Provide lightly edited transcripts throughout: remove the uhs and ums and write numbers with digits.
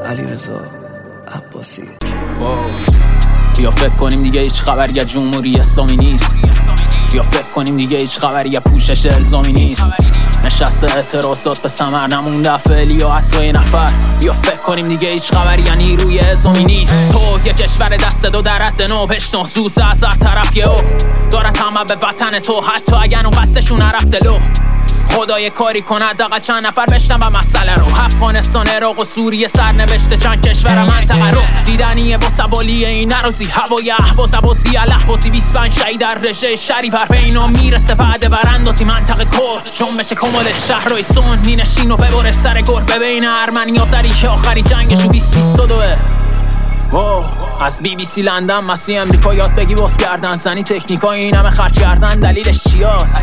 علیرضا عباسی. بیا فکر کنیم دیگه هیچ خبری از جمهوری اسلامی نیست. بیا فکر کنیم دیگه هیچ خبری از پوشش الزامی نیست. نشسته اعتراضات به ثمر نمونده فعلی یا حتی یه نفر. بیا فکر کنیم دیگه هیچ خبری از نیروی اسلامی نیست. تو یه کشور دست دو در حد نو بشنو زوز از هر طرف یه او داره تمام به وطن تو، حتی اگر اون قصدشون نرفته لو. خدای کاری کنه حداقل چند نفر بشنن و مسئله رو. افغانستان، عراق و سوریه سرنوشته چند کشور منطقه رو. دیدنیه با سوالی این نروزی هوای اهواز عباسی الاحوازی 25 شهید در رژه شریور به اینا میرسه بعد براندازی منطقه کرد جنبش کمال شهرهای سنی نشین و ببره سر گربه بین ارمنی آذری که آخرین جنگشو 2022. از BBC لندن مسیح امریکا یاد بگی باز کردن زنی تکنیکای این همه خرج کردن دلیلش چیاست؟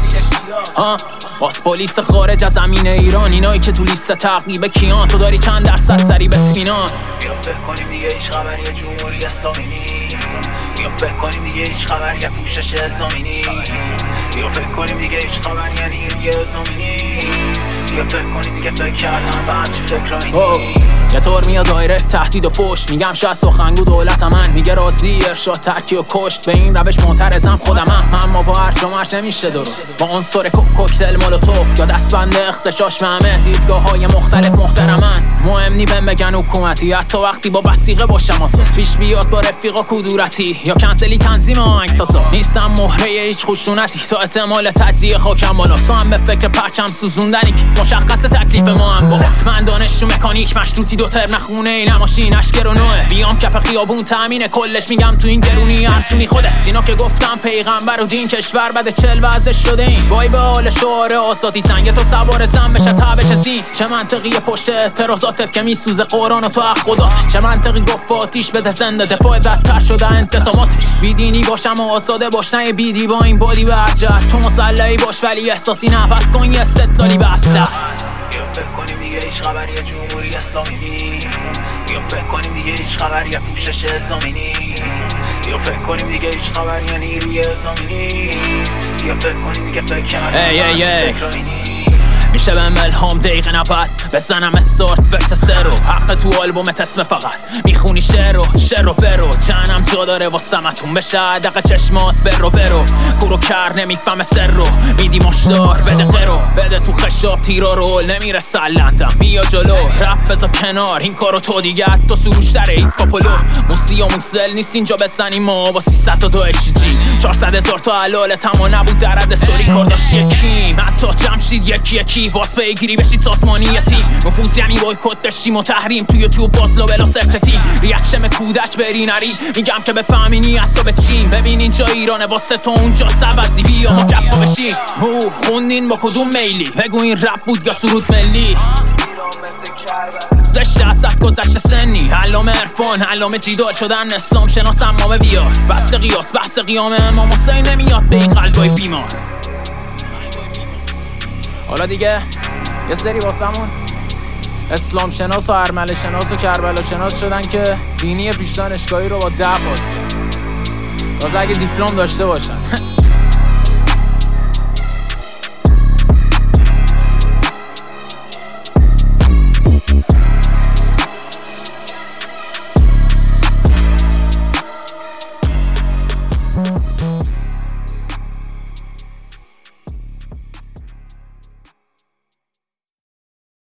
باز پلیس خارج از زمین ایران اینایی که تو لیست تعقیب کیان تو داری چند درصد سری به اطمینان. بیا فکر کنیم دیگه هیچ خبری از جمهوری اسلامی نیست. بیا فکر کنیم دیگه هیچ خبری از پوشش الزامی نیست. بیا فکر کنیم دیگه هیچ خبری از نیروی الزامی نیست. بیا فکر کنیم دیگه فکر کردن بعد چه فکرایی نیست. یه طور میاد دایرکت تهدید و فوش میگم شاید سخنگو دولت من میگه راضی ارشاد ترکی و کشت به این روش معترضم خودمم. اما با هر جمعش نمیشه درست با عنصر کوکتل مولوتوف یا دستبند اختشاش و همه دیدگاه‌های مختلف محترمن. مهم نی بهم بگن حکومتی حتی وقتی با وثیقه باشم آسان پیش بیاد با رفیقا کدورتی یا کنسلی تنظیم آهنگسازا. نیستم مهره هیچ خشونتی تا احتمال تجزیه خاکم بالا. هم به فکر پرچم سوزوندنی مشخص تکلیف ما هم با من دانشجو مکانیک مشروطی دو ترم نخونه اینا ماشین اشکر و نوه بیام کف خیابون تامین کلش میگم تو این گرونی ارسونی خودت. اینا که گفتم پیغمبر و دین کشور بعد 40 وضع شده این وای به حال شعار آزادی سنگ تو سوار زن بشه تابش زین. چه منطقی پشت اعتراضاتت که میسوزه قرآن و تو حق خدا. چه منطقی گفت آتیش بده زنده دفاع بدتر شده انتصاماتش. بیدینی باشم و آزاده باش نه بیدی با این بادی به هرجهت. تو مسلحی باش ولی احساسی نه پس کن یه ستالی به اصلت. بیا فکر کنیم دیگه هیچ خبری از جمهوری اسلامی نیست. بیا فکر کنیم دیگه هیچ خبری از پوشش الزامی نیست. بیا فکر کنیم دیگه هیچ خبری از نیروی الزامی نیست. بیا فکر کنیم دیگه فکر کردن میشه بهم الهام دقیقه 90 بزنم استارت ورس سرو حق تو آلبومت اسم فقط میخونی شعر و فرو جنم جا داره واسمتون بشه دقیقه چشمات برو کورو کر نمیفهم سر رو میدی مشدار بده قرو بده تو خشاب تیرا رو نمیرسه لندم بیا جلو رفت بذار کنار این کارو تو دیگه تو سروشتره این پاپولو موسی و موسل نیست اینجا بزنیم ما با 302 HG 400,000 تا حلاله تما نبود در حد سوری کارداش یکیم حتی جمشید یکی واس بگیری بشید سازمانیتی نفوذ یعنی بایکوت داشتیم و تحریم تو یوتیوب بازلو بلا سرچتی ریاکشن کودک بری نری میگم که بفهمی نیت تو به چیم ببین اینجا ایرانه واسه تو اونجا سبزی بیا ما کفا بشیم خوندین با کدوم میلی بگو این رپ بود یا سرود ملی زشت ازت گذشت سنی علامه عرفان علامه جیدال شدن اسلام شناس امامه بیار بحث قیاس بحث قیام امام حسین نمیاد به این قلبای بیمار. حالا دیگه یه سری واسمون اسلام شناس و ارمله شناس و کربلا شناس شدن که دینی پیش دانشگاهی رو با 10 پاس تازه اگه دیپلم داشته باشن